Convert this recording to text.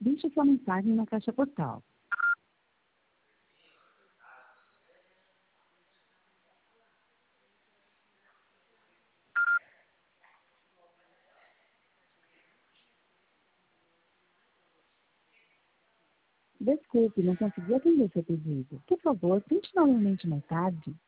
Deixe sua mensagem na caixa postal. Desculpe, não consegui atender seu pedido. Por favor, tente novamente mais tarde.